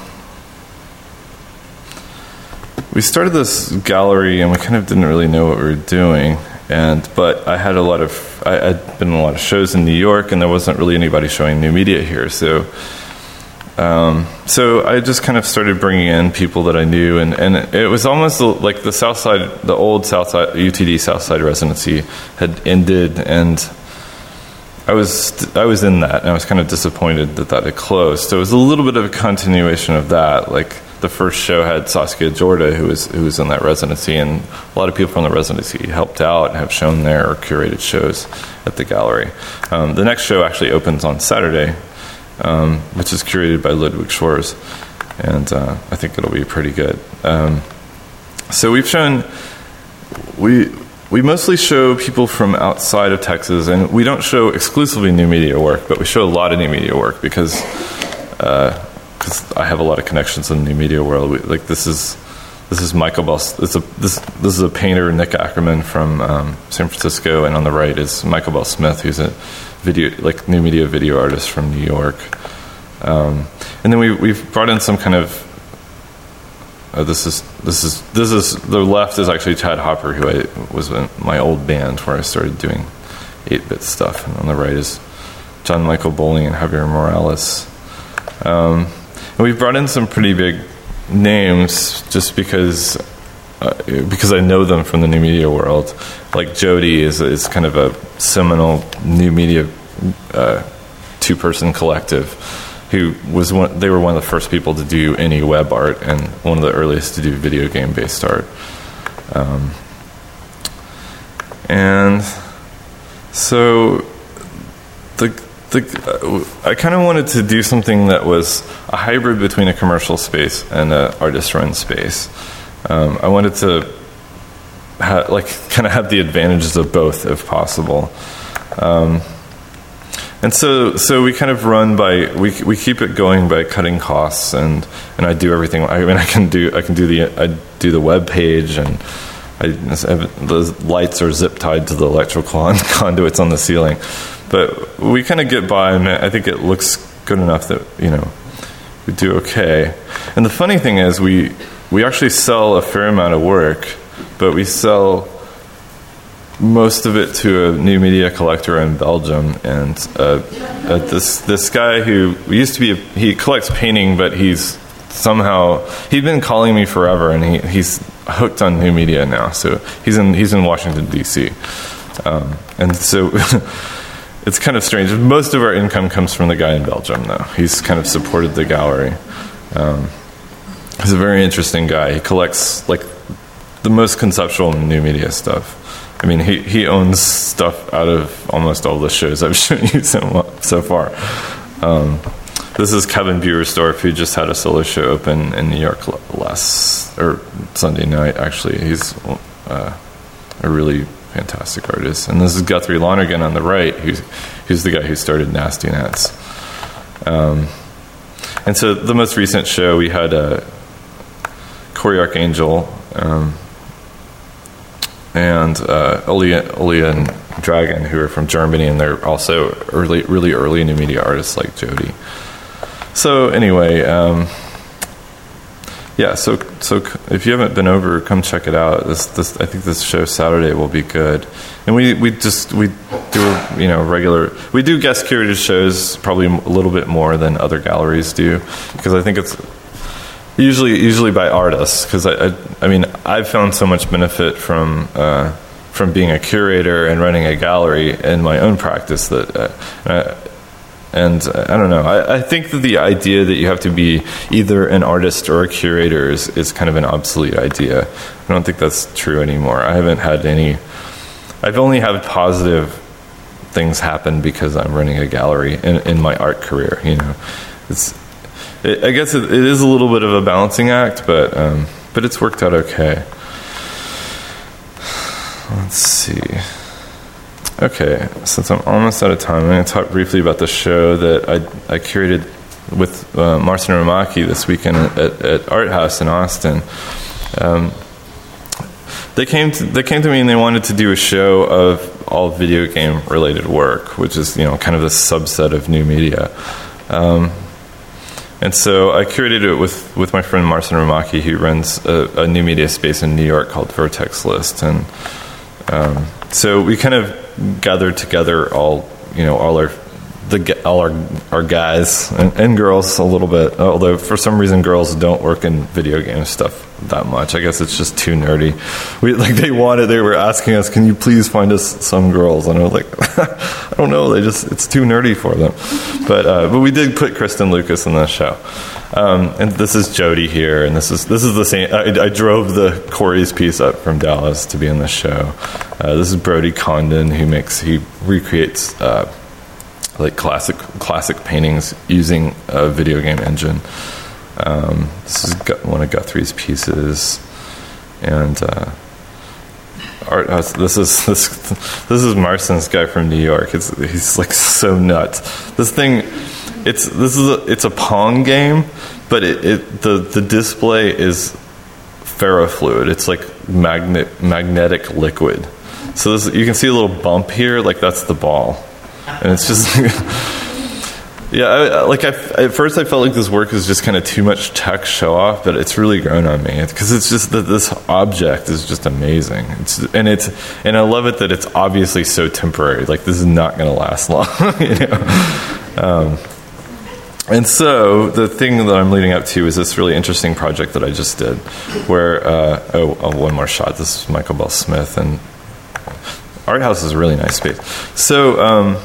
we started this gallery, and we kind of didn't really know what we were doing. And but I had a lot of I, I'd been in a lot of shows in New York, and there wasn't really anybody showing new media here. So. Um, so I just kind of started bringing in people that I knew, and, and it was almost like the South Side, the old South Side, U T D South Side residency had ended, and I was I was in that, and I was kind of disappointed that that had closed. So it was a little bit of a continuation of that. Like the first show had Saskia Jorda, who was who was in that residency, and a lot of people from the residency helped out and have shown there or curated shows at the gallery. Um, the next show actually opens on Saturday. Um, which is curated by Ludwig Schwarz, and uh, I think it'll be pretty good. Um, so we've shown, we we mostly show people from outside of Texas, and we don't show exclusively new media work, but we show a lot of new media work because uh, cause I have a lot of connections in the new media world. We, like this is this is Michael Bell. It's a this this is a painter, Nick Ackerman from um, San Francisco, and on the right is Michael Bell Smith, who's a video, like new media video artist from New York. Um, and then we, we've brought in some kind of, uh, this is, this is, this is, the left is actually Chad Hopper, who I was in my old band where I started doing eight-bit stuff. And on the right is John Michael Bowling and Javier Morales. Um, and we've brought in some pretty big names just because Uh, because I know them from the new media world. Like Jody is is kind of a seminal new media uh, two-person collective who was one, they were one of the first people to do any web art and one of the earliest to do video game-based art. Um, and so the the, uh, I kind of wanted to do something that was a hybrid between a commercial space and an artist-run space. Um, I wanted to ha- like kind of have the advantages of both, if possible. Um, and so, so we kind of run by we we keep it going by cutting costs, and, and I do everything. I mean, I can do I can do the I do the web page, and I the lights are zip tied to the electrical conduits on the ceiling. But we kind of get by, and I think it looks good enough that, you know, we do okay. And the funny thing is, we we actually sell a fair amount of work, but we sell most of it to a new media collector in Belgium. And uh, uh, this this guy who used to be, a, he collects painting, but he's somehow, he'd been calling me forever, and he, he's hooked on new media now. So he's in he's in Washington, D C Um, and so... It's kind of strange. Most of our income comes from the guy in Belgium, though. He's kind of supported the gallery. Um, he's a very interesting guy. He collects, like, the most conceptual new media stuff. I mean, he, he owns stuff out of almost all the shows I've shown you so, so far. Um, this is Kevin Buersdorf, who just had a solo show open in New York last, or Sunday night, actually. He's uh, a really... fantastic artist. And this is Guthrie Lonergan on the right, who's, who's the guy who started Nasty Nats. Um, and so the most recent show, we had uh, Corey Archangel um, and uh, Olia, Olia and Dragon, who are from Germany, and they're also early, really early new media artists like Jody. So anyway, um, yeah, so so if you haven't been over, come check it out. This this I think this show Saturday will be good. And we, we just we do you know regular we do guest curated shows probably a little bit more than other galleries do, because I think it's usually usually by artists, because I, I I mean I've found so much benefit from uh, from being a curator and running a gallery in my own practice that. Uh, uh, And uh, I don't know. I, I think that the idea that you have to be either an artist or a curator is, is kind of an obsolete idea. I don't think that's true anymore. I haven't had any... I've only had positive things happen because I'm running a gallery in, in my art career, you know. It's. It, I guess it, it is a little bit of a balancing act, but um, but it's worked out okay. Let's see... Okay, since I'm almost out of time, I'm going to talk briefly about the show that I, I curated with uh, Marcin Ramaki this weekend at, at Art House in Austin. Um, they came to, they came to me and they wanted to do a show of all video game related work, which is, you know, kind of a subset of new media. Um, and so I curated it with, with my friend Marcin Ramaki, who runs a, a new media space in New York called Vertex List, and um, so we kind of gathered together all, you know, all our the all our our guys and, and girls a little bit. Although for some reason girls don't work in video game stuff that much. I guess it's just too nerdy. We like they wanted they were asking us, can you please find us some girls? And I was like, I don't know. They just it's too nerdy for them. But uh, but we did put Kristen Lucas in the show. Um, and this is Jody here, and this is this is the same. I, I drove the Corey's piece up from Dallas to be in the show. Uh, this is Brody Condon, who makes he recreates uh, like classic classic paintings using a video game engine. Um, this is one of Guthrie's pieces, and uh, art. Uh, this is this this is Marcin's guy from New York. It's he's like so nuts. This thing. It's this is a, it's a Pong game, but it, it the the display is ferrofluid. It's like magnet magnetic liquid. So this, you can see a little bump here, like that's the ball, and it's just yeah. I, like I, at first, I felt like this work was just kind of too much tech show off, but it's really grown on me because it's, it's just that this object is just amazing. It's and it's and I love it that it's obviously so temporary. Like this is not going to last long, you know. Um, And so the thing that I'm leading up to is this really interesting project that I just did, where uh, oh, oh, one more shot. This is Michael Bell Smith, and Art House is a really nice space. So um,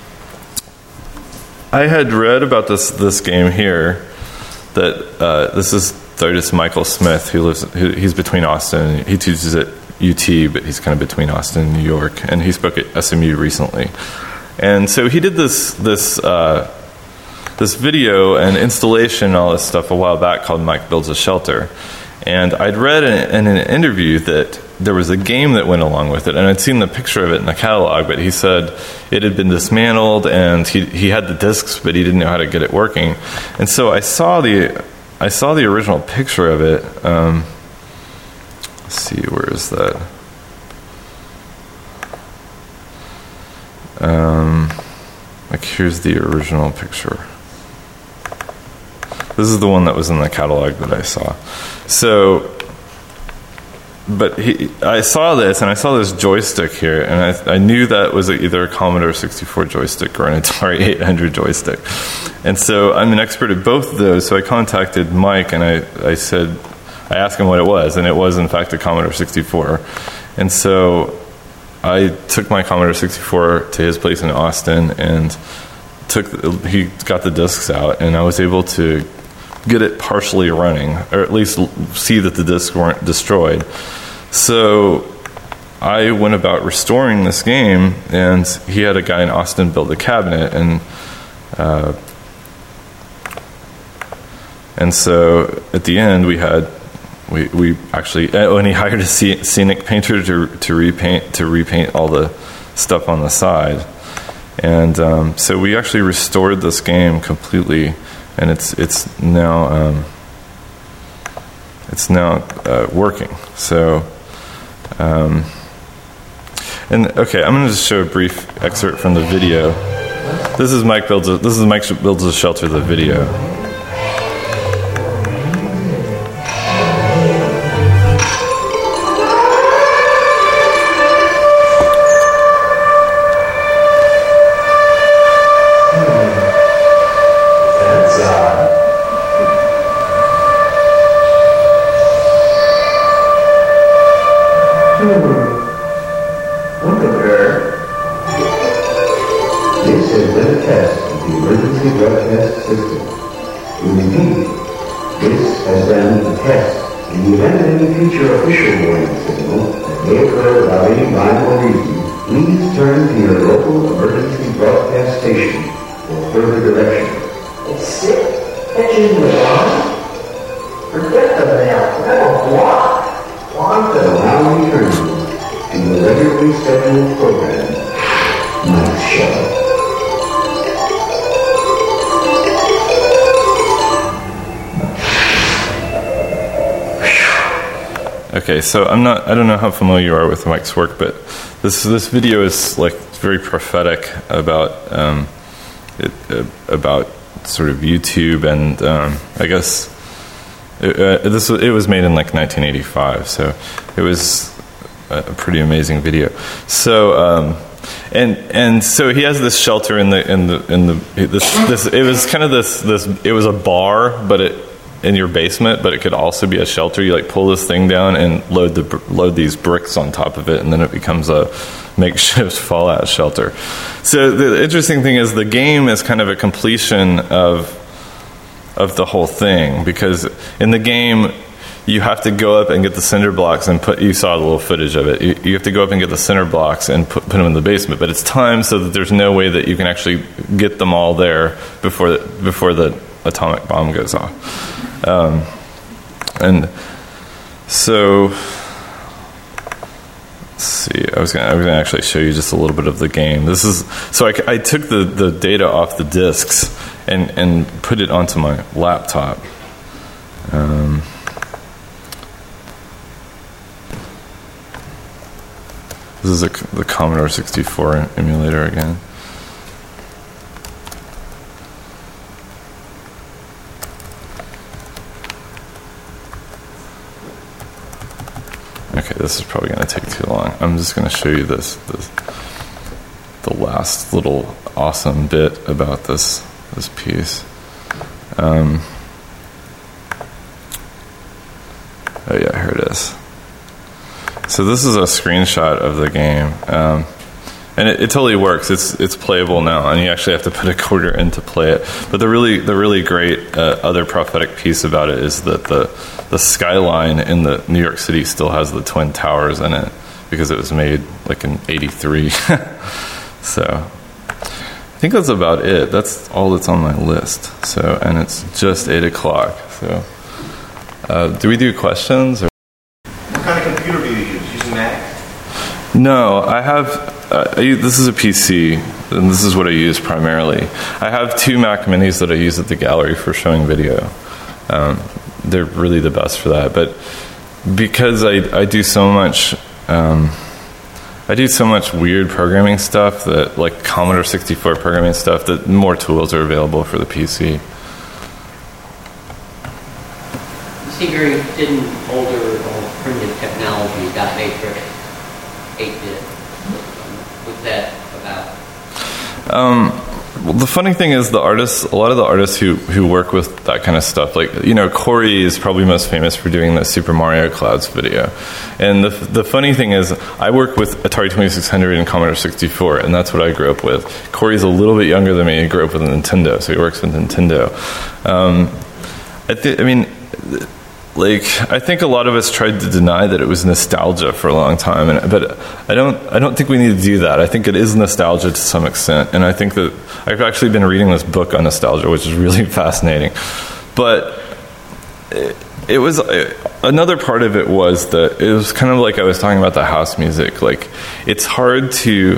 I had read about this this game here. That uh, this is the artist Michael Smith, who lives. Who, he's between Austin. He teaches at U T, but he's kind of between Austin and New York. And he spoke at S M U recently. And so he did this this uh, this video and installation and all this stuff a while back called Mike Builds a Shelter. And I'd read in, in an interview that there was a game that went along with it, and I'd seen the picture of it in the catalog, but he said it had been dismantled, and he he had the discs, but he didn't know how to get it working. And so I saw the I saw the original picture of it. Um, let's see, where is that? Um, like here's the original picture. This is the one that was in the catalog that I saw. So, but he, I saw this, and I saw this joystick here, and I, I knew that was either a Commodore sixty-four joystick or an Atari eight hundred joystick. And so I'm an expert at both of those, so I contacted Mike, and I, I said, I asked him what it was, and it was, in fact, a Commodore sixty-four. And so I took my Commodore sixty-four to his place in Austin, and took he got the discs out, and I was able to get it partially running, or at least see that the discs weren't destroyed. So I went about restoring this game, and he had a guy in Austin build a cabinet, and uh, and so at the end we had we we actually when he hired a scenic painter to to repaint to repaint all the stuff on the side, and um, so we actually restored this game completely. And it's it's now um, it's now uh, working. So, um, and okay, I'm going to just show a brief excerpt from the video. This is Mike builds a, this is Mike builds a shelter. The video. Okay, so I'm not, I don't know how familiar you are with Mike's work, but this this video is like very prophetic about um, it, uh, about sort of YouTube, and um, I guess it, uh, this it was made in like nineteen eighty-five, so it was a pretty amazing video. So um, and and so he has this shelter in the in the in the this this it was kind of this this it was a bar, but it. in your basement, but it could also be a shelter. You like pull this thing down and load the load these bricks on top of it, and then it becomes a makeshift fallout shelter. So the interesting thing is the game is kind of a completion of of the whole thing, because in the game you have to go up and get the cinder blocks and put. You saw the little footage of it. You, you have to go up and get the cinder blocks and put, put them in the basement, but it's timed so that there's no way that you can actually get them all there before the, before the atomic bomb goes off. Um, and so, let's see. I was going. I was going to actually show you just a little bit of the game. This is so. I, I took the, the data off the disks and and put it onto my laptop. Um, this is a, the Commodore sixty-four emulator again. Okay, this is probably going to take too long. I'm just going to show you this, this, the last little awesome bit about this this piece. Um, oh yeah, here it is. So this is a screenshot of the game, um, and it, it totally works. It's it's playable now, and you actually have to put a quarter in to play it. But the really the really great uh, other prophetic piece about it is that the the skyline in the New York City still has the Twin Towers in it, because it was made like in eighty-three. So think that's about it. That's all that's on my list. So, and it's just eight o'clock. So, uh, do we do questions? Or? What kind of computer do you use? Using Mac? No, I have. Uh, I use, this is a P C, and this is what I use primarily. I have two Mac Minis that I use at the gallery for showing video. Um, they're really the best for that. But because I I do so much. Um, I do so much weird programming stuff that, like Commodore sixty-four programming stuff, that more tools are available for the P C. You see very thin, older, or primitive technology got made for eight bit. What's that about? Um, well, the funny thing is, the artists, a lot of the artists who, who work with that kind of stuff, like, you know, Corey is probably most famous for doing the Super Mario Clouds video. And the the funny thing is, I work with Atari twenty-six hundred and Commodore sixty-four, and that's what I grew up with. Corey's a little bit younger than me. He grew up with Nintendo, so he works with Nintendo. Um, I, th- I mean, like, I think a lot of us tried to deny that it was nostalgia for a long time, and, but I don't. I don't think we need to do that. I think it is nostalgia to some extent, and I think that I've actually been reading this book on nostalgia, which is really fascinating. But it, it was uh, another part of it was that it was kind of like I was talking about the house music. Like, it's hard to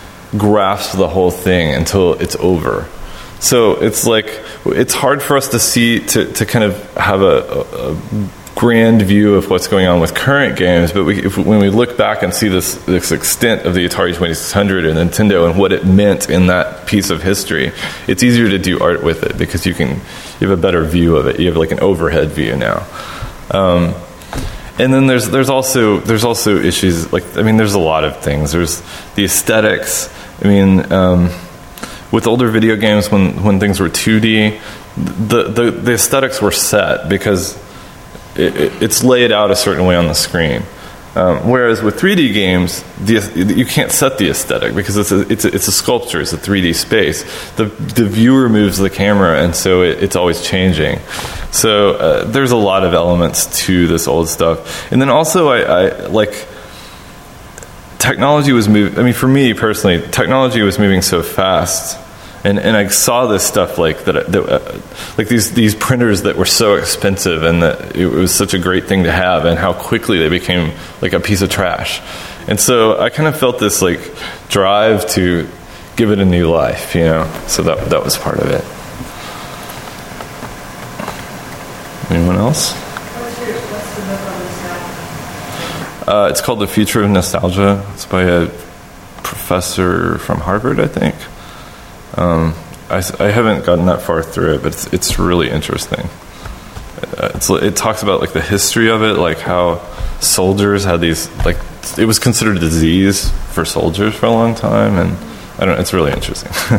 grasp the whole thing until it's over. So it's like, it's hard for us to see, to, to kind of have a, a, a grand view of what's going on with current games, but we, if, when we look back and see this, this extent of the Atari twenty-six hundred and Nintendo and what it meant in that piece of history, it's easier to do art with it because you can, you have a better view of it. You have like an overhead view now. Um, and then there's there's also there's also issues, like, I mean, there's a lot of things. There's the aesthetics. I mean, um, with older video games, when, when things were two D, the, the, the aesthetics were set because it, it, it's laid out a certain way on the screen. Um, whereas with three D games, the, you can't set the aesthetic because it's a, it's a, it's a sculpture, it's a three D space. The, the viewer moves the camera, and so it, it's always changing. So uh, there's a lot of elements to this old stuff. And then also, I, I like... technology was moving. I mean, for me personally, technology was moving so fast, and, and I saw this stuff like that, that uh, like these these printers that were so expensive, and that it was such a great thing to have, and how quickly they became like a piece of trash. And so I kind of felt this like drive to give it a new life, you know. So that that was part of it. Anyone else? Uh, it's called The Future of Nostalgia. It's by a professor from Harvard, I think. Um, I, I haven't gotten that far through it, but it's, it's really interesting. Uh, it's, it talks about like the history of it, like how soldiers had these, like, it was considered a disease for soldiers for a long time, and I don't know, it's really interesting. So,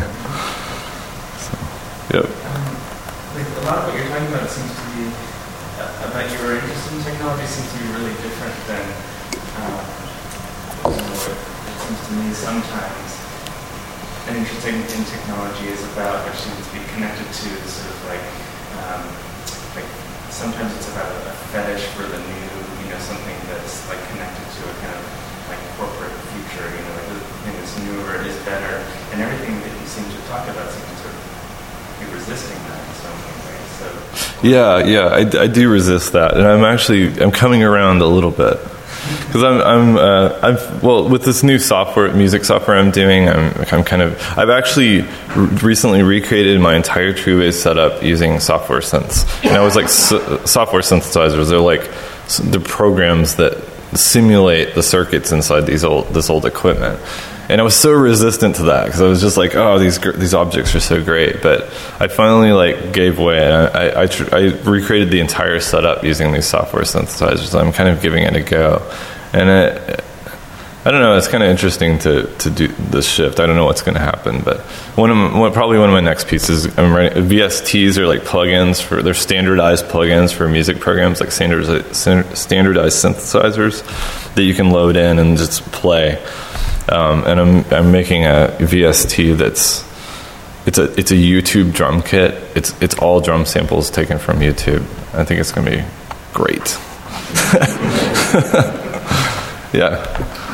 yep. Like, a lot of what you're talking about seems to be uh, about your interest in technology seems to be really different than uh, you know, it, it seems to me sometimes an interest in, in technology is about, or seems to be connected to sort of like, um, like sometimes it's about a fetish for the new, you know, something that's like connected to a kind of like corporate future, you know, like the thing that's newer is better, and everything that you seem to talk about seems to sort of be resisting that in some ways. So yeah, yeah, I, I do resist that, and I'm actually I'm coming around a little bit. Because I'm, I'm, uh, I'm, well, with this new software, music software I'm doing, I'm, I'm kind of, I've actually re- recently recreated my entire Treebase setup using software synths. And I was like, so, software synthesizers, they're like the programs that simulate the circuits inside these old, this old equipment. And I was so resistant to that because I was just like, oh, these these objects are so great. But I finally like gave way, and I I, I, tr- I recreated the entire setup using these software synthesizers. So I'm kind of giving it a go, and it, I don't know. It's kind of interesting to, to do this shift. I don't know what's going to happen, but one of my, probably one of my next pieces. I'm writing V S Ts are like plugins for they're standardized plugins for music programs, like standardized standardized synthesizers that you can load in and just play. Um, and I'm I'm making a V S T that's it's a it's a YouTube drum kit. It's it's all drum samples taken from YouTube. I think it's going to be great. Yeah.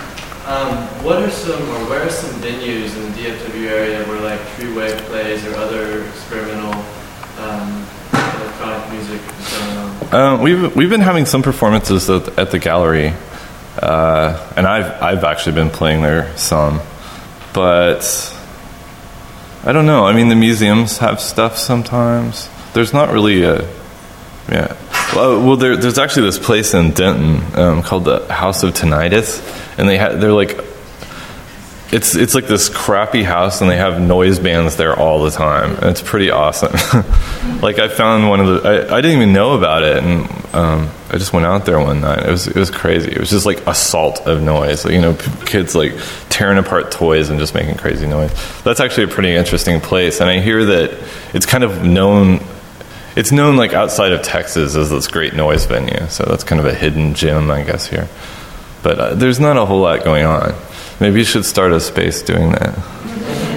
Um, what are some, or where are some venues in the D F W area where like Tree Wave plays or other experimental um, electronic music is going on? Um, we've we've been having some performances at, at the gallery, uh, and I've I've actually been playing there some, but I don't know. I mean, the museums have stuff sometimes. There's not really a yeah. Well, well there, there's actually this place in Denton um, called the House of Tinnitus, and they ha- they're like, it's it's like this crappy house, and they have noise bands there all the time, and it's pretty awesome. Like I found one of the, I, I didn't even know about it, and um, I just went out there one night. It was it was crazy. It was just like assault of noise. You know, p- kids like tearing apart toys and just making crazy noise. That's actually a pretty interesting place, and I hear that it's kind of known. It's known like outside of Texas as this great noise venue, so that's kind of a hidden gem, I guess, here. But uh, there's not a whole lot going on. Maybe you should start a space doing that.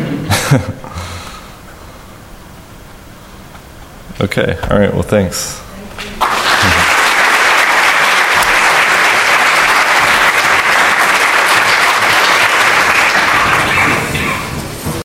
Okay, all right, well, thanks.